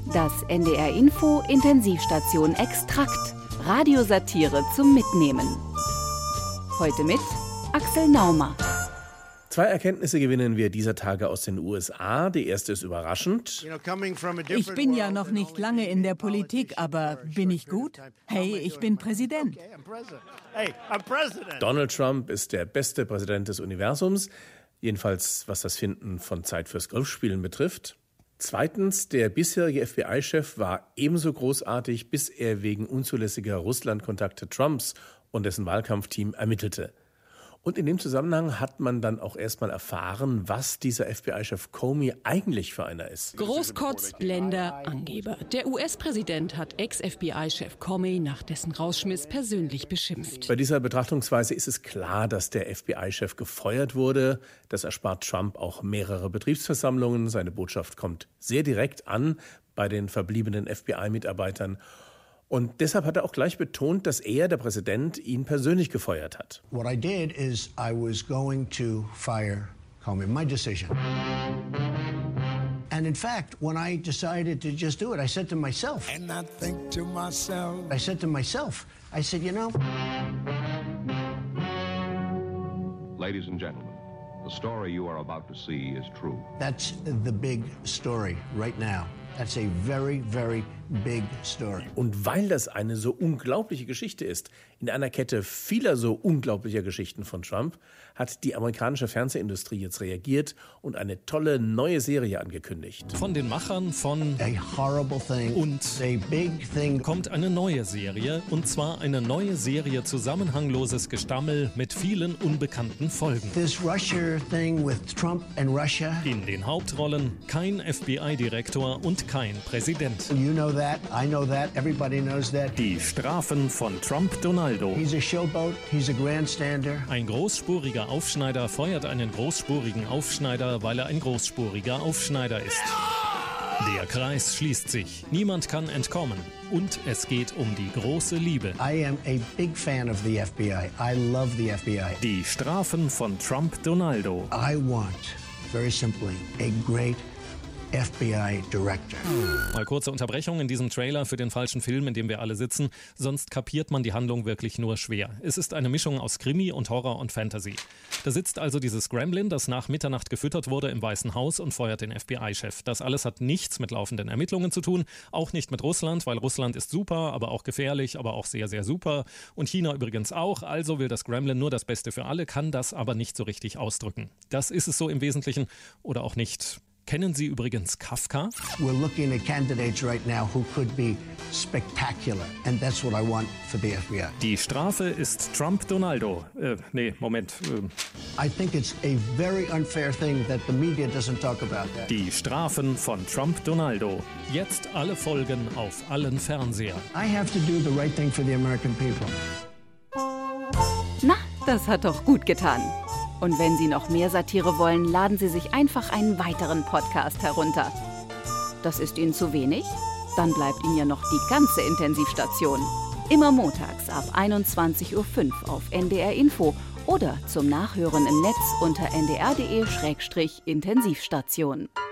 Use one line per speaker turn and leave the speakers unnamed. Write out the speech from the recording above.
Das NDR Info Intensivstation Extrakt. Radiosatire zum Mitnehmen. Heute mit Axel Naumer.
2 Erkenntnisse gewinnen wir dieser Tage aus den USA. Die erste ist überraschend.
Ich bin ja noch nicht lange in der Politik, aber bin ich gut? Hey, ich bin Präsident.
Donald Trump ist der beste Präsident des Universums. Jedenfalls, was das Finden von Zeit fürs Golfspielen betrifft. Zweitens, der bisherige FBI-Chef war ebenso großartig, bis er wegen unzulässiger Russland-Kontakte Trumps und dessen Wahlkampfteam ermittelte. Und in dem Zusammenhang hat man dann auch erstmal erfahren, was dieser FBI-Chef Comey eigentlich für einer ist.
Großkotz, Blender, Angeber. Der US-Präsident hat Ex-FBI-Chef Comey nach dessen Rausschmiss persönlich beschimpft.
Bei dieser Betrachtungsweise ist es klar, dass der FBI-Chef gefeuert wurde. Das erspart Trump auch mehrere Betriebsversammlungen. Seine Botschaft kommt sehr direkt an bei den verbliebenen FBI-Mitarbeitern. Und deshalb hat er auch gleich betont, dass er, der Präsident, ihn persönlich gefeuert hat.
What I did is I was going to fire Comey. My decision. And in fact, when I decided to just do it, I said to myself.
And I think to myself.
I said to myself, I said, you know.
Ladies and gentlemen, the story you are about to see is true.
That's the big story right now. That's a very, very big story.
Und weil das eine so unglaubliche Geschichte ist, in einer Kette vieler so unglaublicher Geschichten von Trump, hat die amerikanische Fernsehindustrie jetzt reagiert und eine tolle neue Serie angekündigt.
Von den Machern von
A Horrible Thing
und
a Big Thing
kommt eine neue Serie, und zwar eine neue Serie zusammenhangloses Gestammel mit vielen unbekannten Folgen.
This Russia thing with Trump and Russia.
In den Hauptrollen kein FBI-Direktor und kein Präsident.
You know that, I know that, everybody knows that.
Die Strafen von Trump Donaldo.
He's a showboat, he's a grandstander.
Ein großspuriger Aufschneider feuert einen großspurigen Aufschneider, weil er ein großspuriger Aufschneider ist. Der Kreis schließt sich. Niemand kann entkommen. Und es geht um die große Liebe.
I am a big fan of the FBI. I love the FBI.
Die Strafen von Trump Donaldo.
I want, very simply, a great FBI Director.
Mal kurze Unterbrechung in diesem Trailer für den falschen Film, in dem wir alle sitzen. Sonst kapiert man die Handlung wirklich nur schwer. Es ist eine Mischung aus Krimi und Horror und Fantasy. Da sitzt also dieses Gremlin, das nach Mitternacht gefüttert wurde im Weißen Haus, und feuert den FBI-Chef. Das alles hat nichts mit laufenden Ermittlungen zu tun, auch nicht mit Russland, weil Russland ist super, aber auch gefährlich, aber auch sehr, sehr super. Und China übrigens auch. Also will das Gremlin nur das Beste für alle, kann das aber nicht so richtig ausdrücken. Das ist es so im Wesentlichen, oder auch nicht. Kennen Sie übrigens Kafka?
We're looking at candidates right now who could be spectacular, and that's what I want for the FBI.
Die Strafe ist Trump Donaldo. Moment.
I think it's a very unfair thing that the media doesn't talk about that.
Die Strafen von Trump Donaldo. Jetzt alle Folgen auf allen Fernsehern.
I have to do the right thing for the American people.
Na, das hat doch gut getan. Und wenn Sie noch mehr Satire wollen, laden Sie sich einfach einen weiteren Podcast herunter. Das ist Ihnen zu wenig? Dann bleibt Ihnen ja noch die ganze Intensivstation. Immer montags ab 21:05 Uhr auf NDR Info oder zum Nachhören im Netz unter ndr.de/Intensivstation.